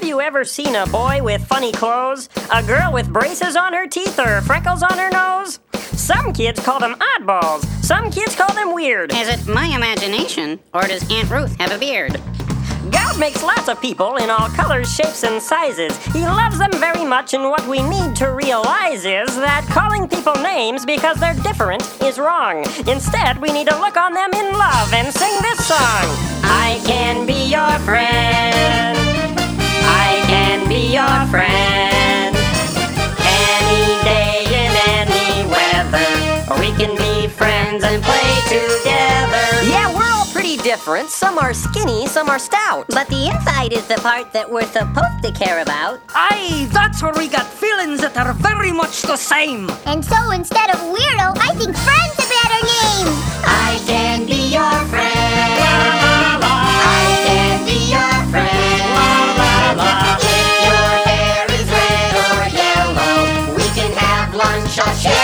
you ever seen a boy with funny clothes? A girl with braces on her teeth or freckles on her nose? Some kids call them oddballs. Some kids call them weird. Is it my imagination, or does Aunt Ruth have a beard? God makes lots of people in all colors, shapes, and sizes. He loves them very much, and what we need to realize is that calling people names because they're different is wrong. Instead, we need to look on them in love and sing this song. I can be your friend. I can be your friend. Any day in any weather, we can be friends and play together. Yeah, we're all pretty different. Some are skinny, some are stout. But the inside is the part that we're supposed to care about. Aye, that's where we got feelings that are very much the same. And so instead of weirdo, I think friend's a better name. I can be your friend. I can be your friend. If your hair is red or yellow, we can have lunch. I'll share